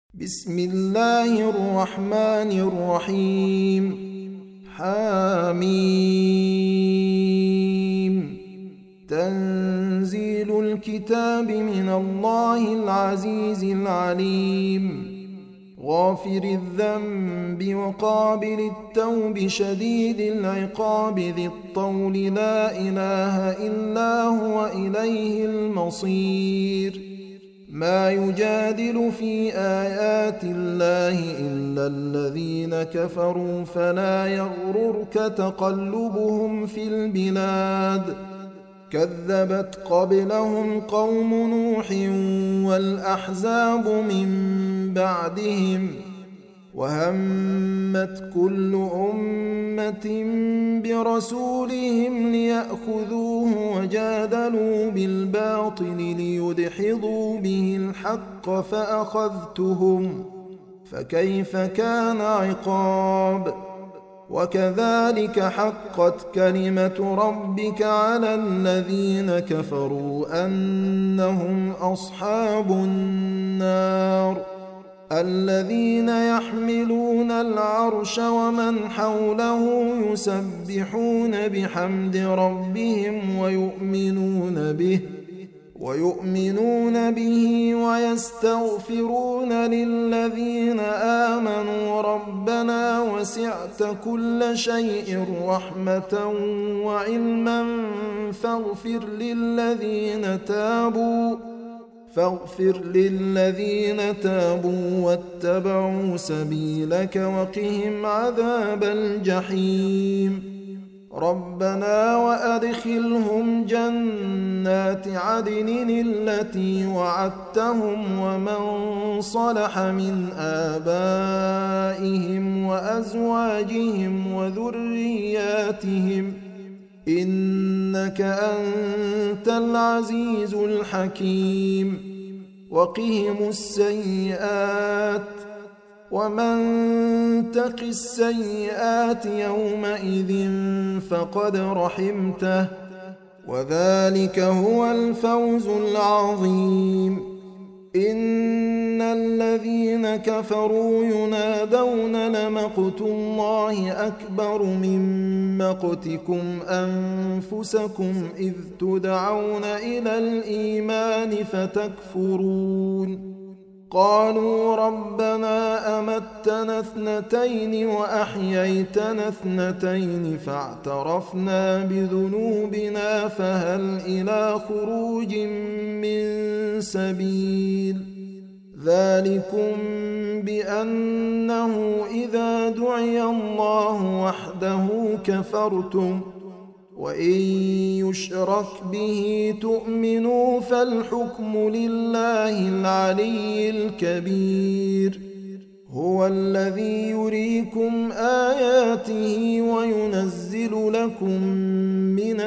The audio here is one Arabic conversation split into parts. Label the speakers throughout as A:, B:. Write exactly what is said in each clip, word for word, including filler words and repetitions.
A: بسم الله الرحمن الرحيم. حميم. تنزيل الكتاب من الله العزيز العليم. غافر الذنب وقابل التوب شديد العقاب ذي الطول لا إله إلا هو إليه المصير. ما يجادل في آيات الله إلا الذين كفروا فلا يغررك تقلبهم في البلاد. كذبت قبلهم قوم نوح والأحزاب من بعدهم وهمت كل أمة برسولهم ليأخذوه وجادلوا بالباطل ليدحضوا به الحق فأخذتهم فكيف كان عقاب. وكذلك حقت كلمة ربك على الذين كفروا أنهم أصحاب النار. الذين يحملون العرش ومن حوله يسبحون بحمد ربهم ويؤمنون به ويؤمنون به ويستغفرون للذين آمنوا ربنا وسعت كل شيء رحمة وعلما فاغفر للذين تابوا فاغفر للذين تابوا واتبعوا سبيلك وقهم عذاب الجحيم. ربنا وأدخلهم جنات عدن التي وعدتهم ومن صلح من آبائهم وأزواجهم وذرياتهم إنك أنت العزيز الحكيم. وقهم السيئات ومن تق السيئات يومئذ فقد رحمته وذلك هو الفوز العظيم. إن الذين كفروا ينادون لمقت الله أكبر من مقتكم أنفسكم إذ تدعون إلى الإيمان فتكفرون. قالوا ربنا أمتنا اثنتين وأحييتنا اثنتين فاعترفنا بذنوبنا فهل إلى خروج من سبيل. ذلكم بأنه إذا دعي الله وحده كفرتم وإن يشرك به تؤمنوا فالحكم لله العلي الكبير. هو الذي يريكم آياته وينزل لكم من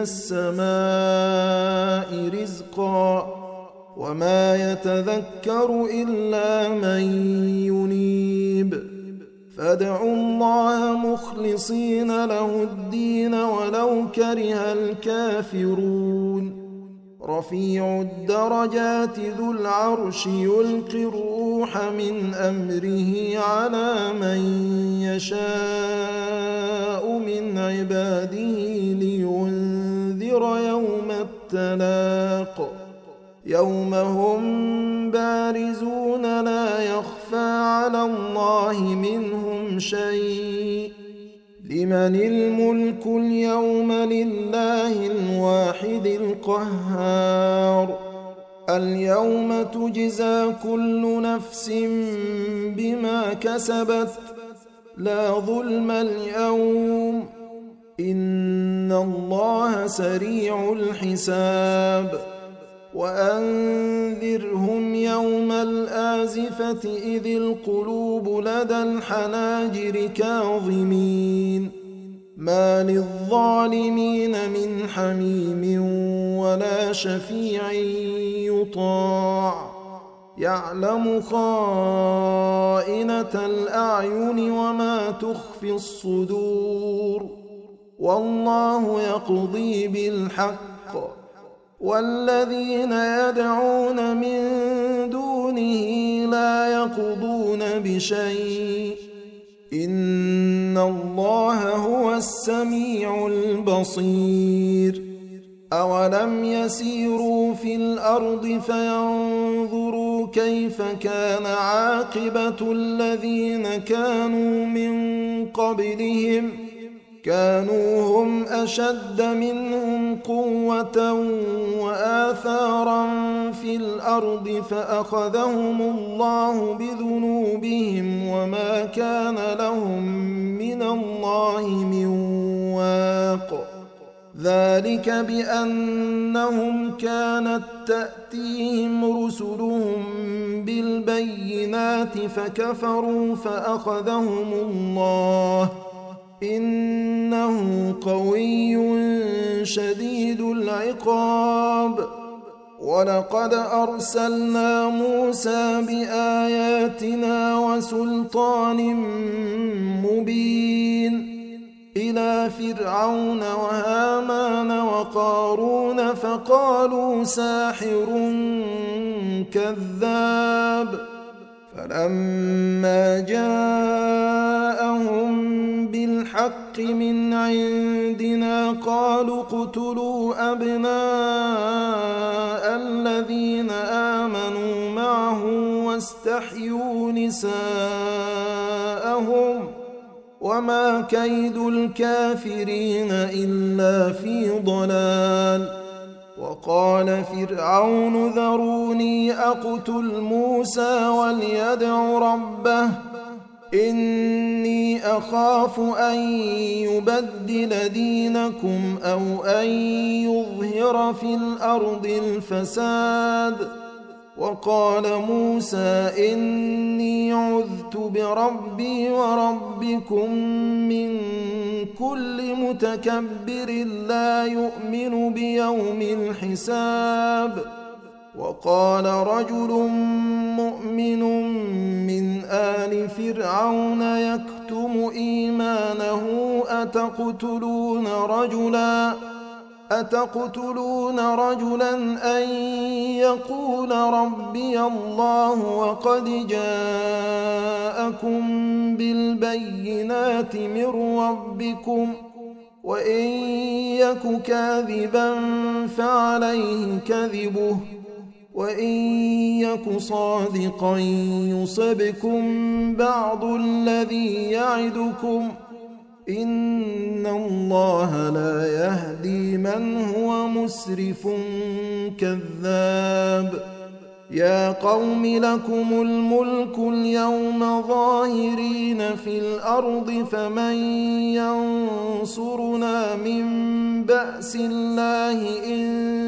A: السماء رزقا وما يتذكر إلا من ينيب. فادعوا الله مخلصين له الدين ولو كره الكافرون. رفيع الدرجات ذو العرش يلقي الروح من أمره على من يشاء من عباده لينذر يوم التلاق. يوم هم بارزون لا يخفى على الله منهم شيء. لمن الملك اليوم لله الواحد القهار. اليوم تجزى كل نفس بما كسبت لا ظلم اليوم إن الله سريع الحساب. وأنذرهم يوم الآزفة إذ القلوب لدى الحناجر كاظمين ما للظالمين من حميم ولا شفيع يطاع. يعلم خائنة الأعين وما تخفي الصدور والله يقضي بالحق والذين يدعون من دونه لا يقضون بشيء إن الله هو السميع البصير أولم يسيروا في الأرض فينظروا كيف كان عاقبة الذين كانوا من قبلهم كانوا هم أشد منهم قوة وآثارا في الأرض فأخذهم الله بذنوبهم وما كان لهم من الله من واق ذلك بأنهم كانت تأتيهم رسلهم بالبينات فكفروا فأخذهم الله إنه قوي شديد العقاب ولقد أرسلنا موسى بآياتنا وسلطان مبين إلى فرعون وهامان وقارون فقالوا ساحر كذاب فلما جاءهم بالحق من عندنا قالوا اقتلوا أبناء الذين آمنوا معه واستحيوا نساءهم وما كيد الكافرين إلا في ضلال وقال فرعون ذروني أقتل موسى وليدع ربه إني أخاف أن يبدل دينكم أو أن يظهر في الأرض الفساد وقال موسى إني عذت بربي وربكم من كل متكبر لا يؤمن بيوم الحساب وقال رجل مؤمن من آل فرعون يكتم إيمانه أتقتلون رجلا أتقتلون رجلا أن يقول ربي الله وقد جاءكم بالبينات من ربكم وإن يك كاذبا فعليه كذبه وإن يك صادقا يصبكم بعض الذي يعدكم إن الله لا يهدي من هو مسرف كذاب يا قوم لكم الملك اليوم ظاهرين في الأرض فمن ينصرنا من بأس الله إن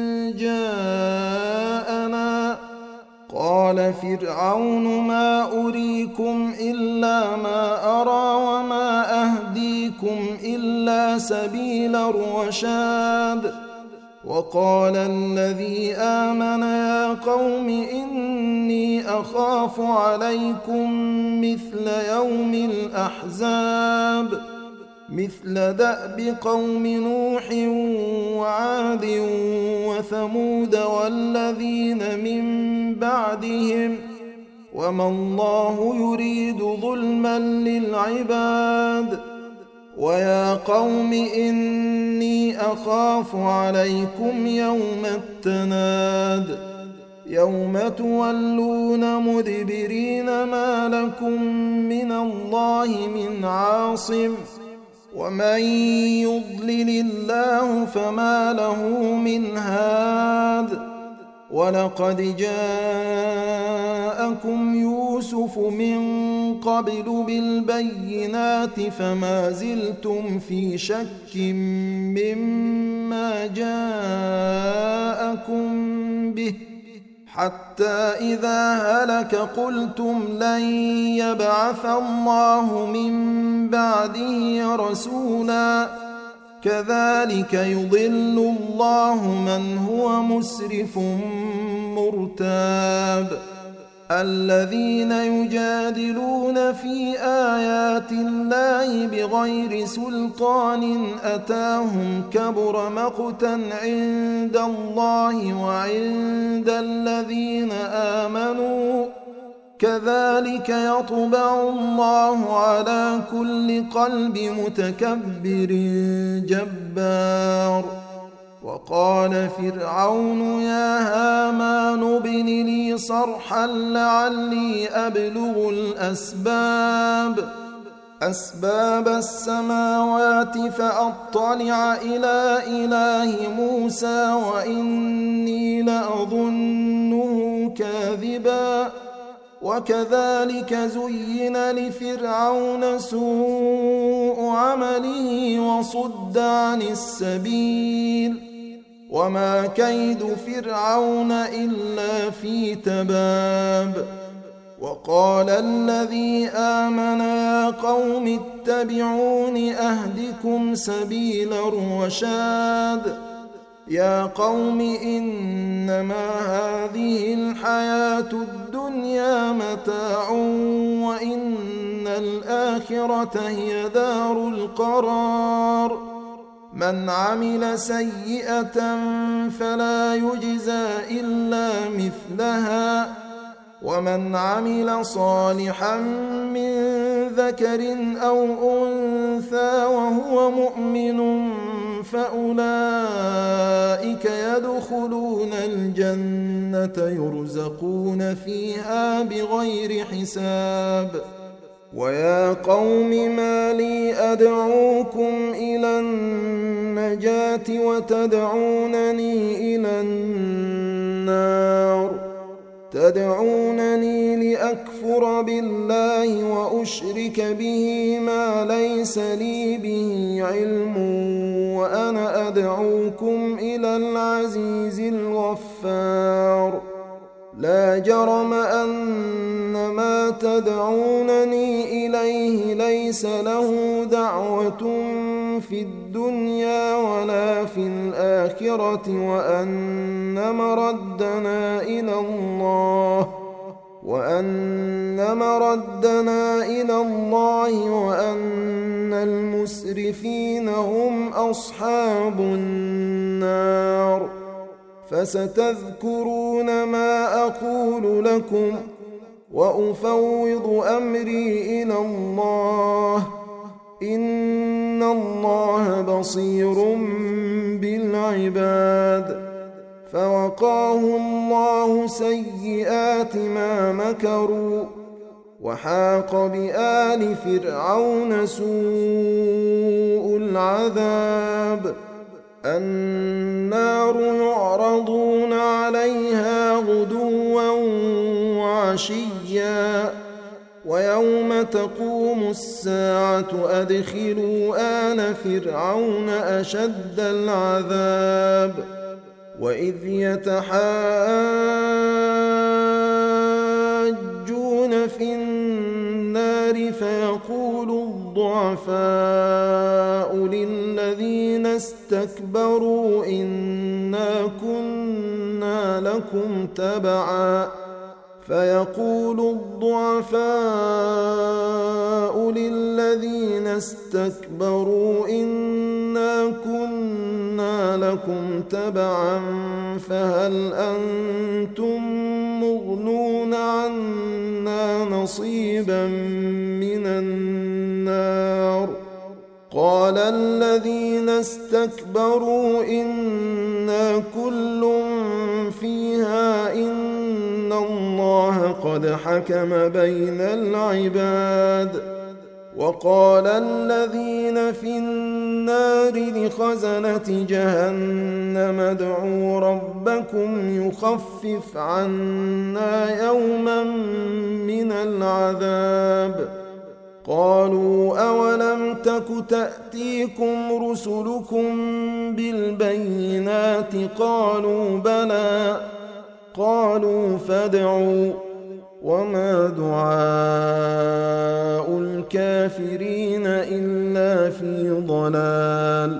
A: جاءنا قال فرعون ما أريكم إلا ما أرى وما أهديكم إلا سبيل الرشاد وقال الذي آمن يا قوم إني أخاف عليكم مثل يوم الأحزاب مثل دأب قوم نوح وعاد وثمود والذين من بعدهم وما الله يريد ظلما للعباد ويا قوم إني أخاف عليكم يوم التناد يوم تولون مدبرين ما لكم من الله من عاصم ومن يضلل الله فما له من هاد ولقد جاءكم يوسف من قبل بالبينات فما زلتم في شك مما جاءكم به حتى إذا هلك قلتم لن يبعث الله من بعده رسولا كذلك يضل الله من هو مسرف مرتاب الذين يجادلون في آيات الله بغير سلطان أتاهم كبر مقتا عند الله وعند الذين آمنوا كذلك يطبع الله على كل قلب متكبر جبار. وقال فرعون يا هامان ابن لي صرحا لعلي أبلغ الأسباب أسباب السماوات فأطلع إلى إله موسى وإني لأظنه كاذبا. وكذلك زين لفرعون سوء عمله وصد عن السبيل وما كيد فرعون إلا في تباب. وقال الذي آمن يا قوم اتبعون أهدكم سبيل الرشاد. يا قوم إنما هذه الحياة الدنيا متاع وإن الآخرة هي دار القرار. من عمل سيئة فلا يجزى إلا مثلها ومن عمل صالحا من ذكر أو أنثى وهو مؤمن فأولئك يدخلون الجنة يرزقون فيها بغير حساب. ويا قوم ما لي أدعوكم إلى النجاة وتدعونني إلى النار تدعونني لأكفر بالله وأشرك به ما ليس لي به علم وأنا أدعوكم إلى العزيز الغفار. لا جرم أن ما تدعونني إليه ليس له دعوة في الدنيا ولا في الآخرة وأن مردنا إلى الله وأن مردنا إلى الله وأن المسرفين هم أصحاب النار. فستذكرون ما أقول لكم وأفوض أمري إلى الله إن الله بصير بالعباد. فوقاه الله سيئات ما مكروا وحاق بآل فرعون سوء العذاب. النار يعرضون عليها غدوا وعشيا ويوم تقوم الساعة أدخلوا آل فرعون أشد العذاب. وإذ يتحاجون في النار فيقول الضعفاء للذين استكبروا إنا كنا لكم تبعا فيقول الضعفاء للذين استكبروا إنا كنا لكم تبعا فهل أنتم مغنون عنا نصيبا من النار. قال الذين استكبروا إنا كل فيها إن الله قد حكم بين العباد. وقال الذين في النار لخزنة جهنم ادعوا ربكم يخفف عنا يوما من العذاب. قالوا أولم تك تأتيكم رسلكم بالبينات قالوا بلى قالوا فادعوا وما دعاء الكافرين إلا في ضلال.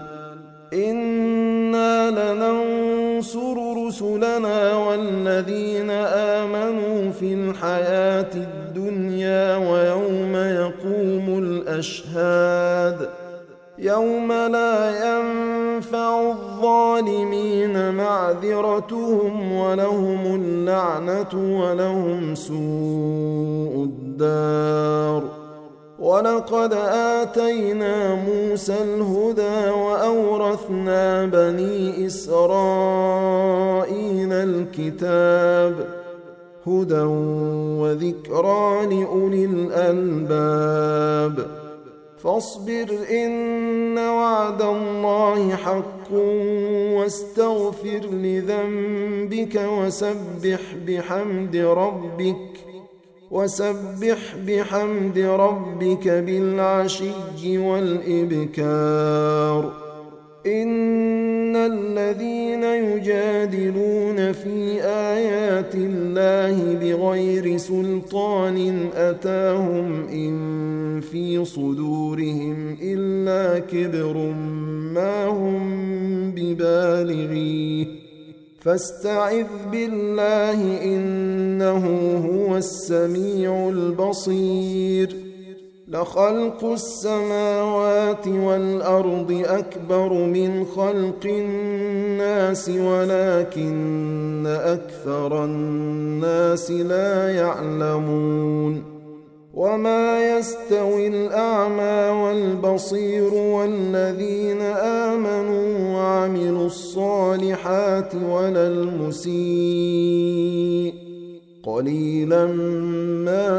A: إنا لننصر رسلنا والذين آمنوا في الحياة الدنيا ويوم يقوم الأشهاد. يوم لا ينفع الظالمين الظالمين معذرتهم ولهم اللعنة ولهم سوء الدار. ولقد آتينا موسى الهدى وأورثنا بني إسرائيل الكتاب هدى وذكرى لأولي الألباب. فاصبر إن وعد الله حق واستغفر لذنبك وسبح بحمد ربك وسبح بحمد ربك بالعشي والإبكار. إن الذين يجادلون في آيات الله بغير سلطان أتاهم إن في صدورهم إلا كبر ما هم ببالغيه فاستعذ بالله إنه هو السميع البصير. لخلق السماوات والأرض أكبر من خلق الناس ولكن أكثر الناس لا يعلمون. وما يستوي الأعمى والبصير والذين آمنوا وعملوا الصالحات ولا المسيء قليلا ما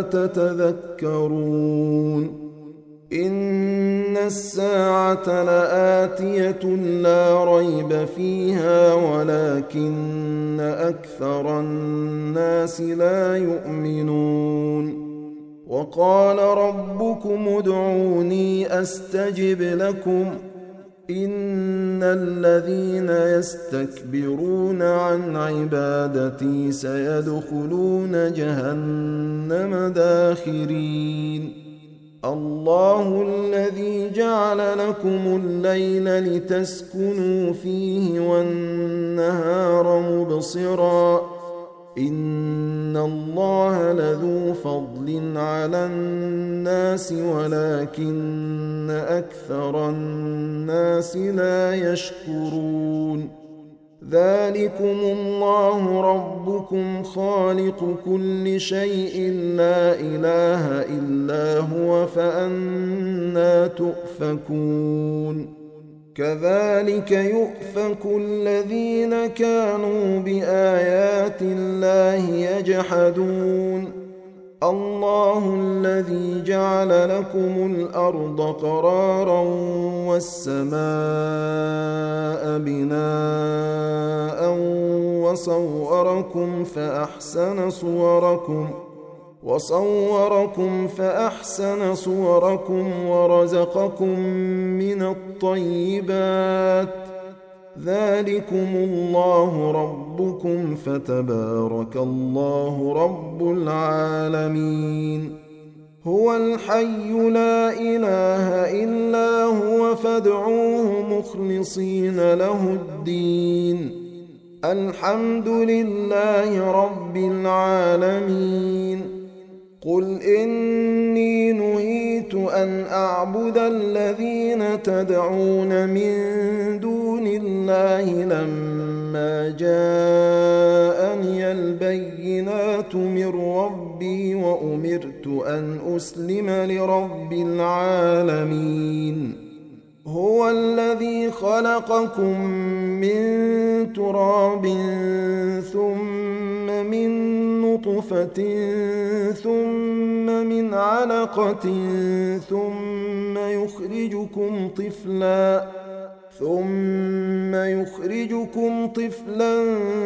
A: تتذكرون. إن الساعة لآتية لا ريب فيها ولكن أكثر الناس لا يؤمنون. وقال ربكم ادعوني أستجب لكم إن الذين يستكبرون عن عبادتي سيدخلون جهنم داخرين. الله الذي جعل لكم الليل لتسكنوا فيه والنهار مبصرا إن الله لذو فضل على الناس ولكن أكثر الناس لا يشكرون. ذلكم الله ربكم خالق كل شيء لا إله إلا هو فأنى تؤفكون. كذلك يؤفك الذين كانوا بآيات الله يجحدون. الله الذي جعل لكم الأرض قرارا والسماء بناء وصوركم فأحسن صوركم وصوركم فأحسن صوركم ورزقكم من الطيبات. ذلكم الله ربكم فتبارك الله رب العالمين. هو الحي لا إله إلا هو فادعوه مخلصين له الدين. الحمد لله رب العالمين. قل إني نهيت أن أعبد الذين تدعون من دون الله لما جاءني البينات من ربي وأمرت أن أسلم لرب العالمين. هو الذي خلقكم من تراب ثم من نطفة ثم من علقة ثم يخرجكم طفلا ثم يخرجكم طفلا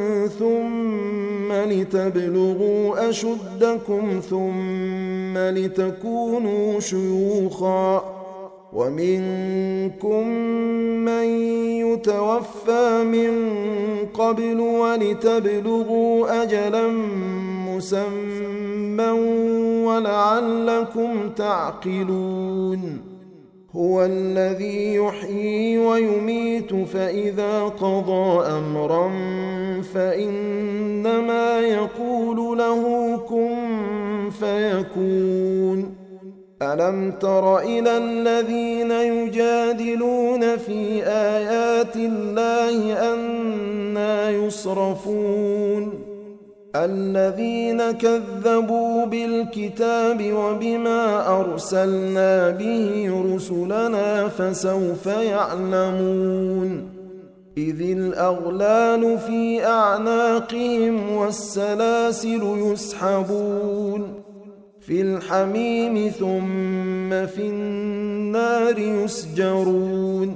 A: ثم لتبلغوا أشدكم ثم لتكونوا شيوخا ومنكم من يتوفى من قبل ولتبلغوا أجلا مسمى ولعلكم تعقلون. هو الذي يحيي ويميت فإذا قضى أمرا فإنما يقول له كن فيكون. ألم تر إلى الذين يجادلون في آيات الله أنى يصرفون الذين كذبوا بالكتاب وبما أرسلنا به رسلنا فسوف يعلمون إذ الأغلال في أعناقهم والسلاسل يسحبون في الحميم ثم في النار يسجرون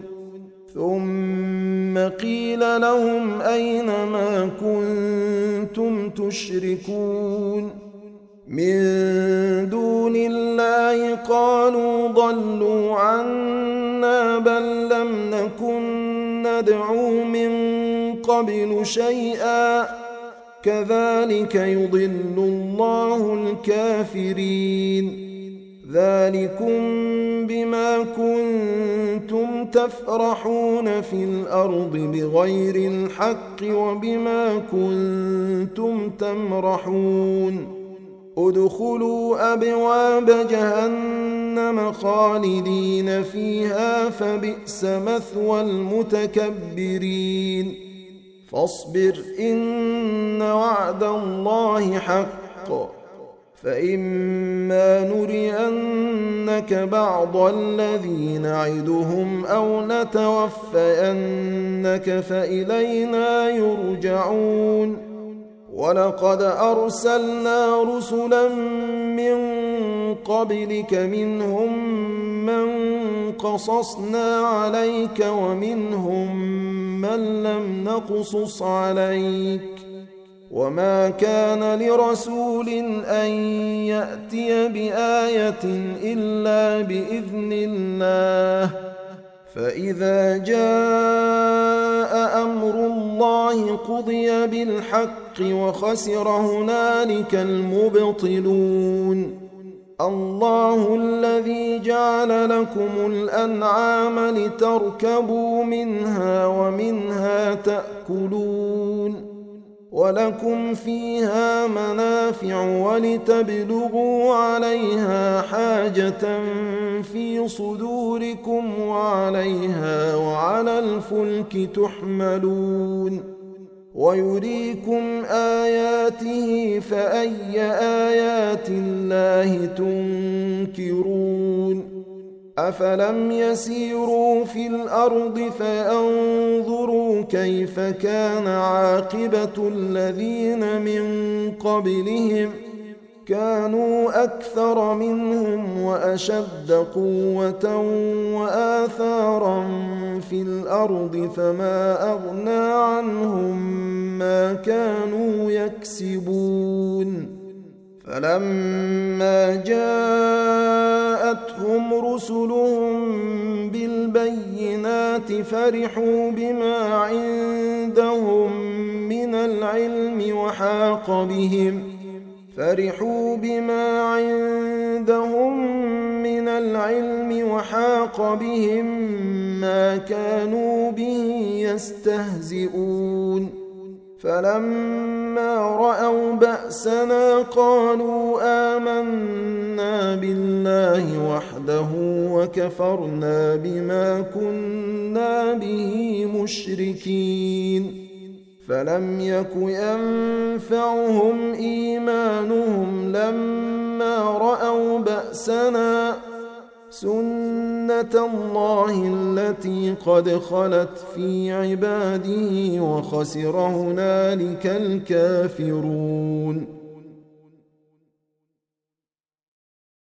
A: ثم قيل لهم أين ما كنتم تشركون من دون الله قالوا ضلوا عنا بل لم نكن ندعو من قبل شيئا كذلك يضل الله الكافرين ذلكم بما كنتم تفرحون في الأرض بغير الحق وبما كنتم تمرحون ادخلوا أبواب جهنم خالدين فيها فبئس مثوى المتكبرين فاصبر إن وعد الله حق فإما نرينك بعض الذي نعدهم أو نتوفينك فإلينا يرجعون ولقد أرسلنا رسلا من قبلك منهم من قصصنا عليك ومنهم من لم نقصص عليك وما كان لرسول أن يأتي بآية إلا بإذن الله فإذا جاء أمر الله قضي بالحق وخسر هنالك المبطلون الله الذي جعل لكم الأنعام لتركبوا منها ومنها تأكلون ولكم فيها منافع ولتبلغوا عليها حاجة في صدوركم وعليها وعلى الفلك تحملون ويريكم آياته فأي آيات الله تنكرون أفلم يسيروا في الأرض فينظروا كيف كان عاقبة الذين من قبلهم كانوا أكثر منهم وأشد قوة وآثارا في الأرض فما أغنى عنهم ما كانوا يكسبون فلما جاءتهم رسلهم بالبينات فرحوا بما عندهم من العلم وحاق بهم فرحوا بما عندهم من العلم وحاق بهم ما كانوا به يستهزئون فلما رأوا بأسنا قالوا آمنا بالله وحده وكفرنا بما كنا به مشركين فلم يك ينفعهم إيمانهم لما رأوا بأسنا سنة الله التي قد خلت في عباده وخسر هنالك الكافرون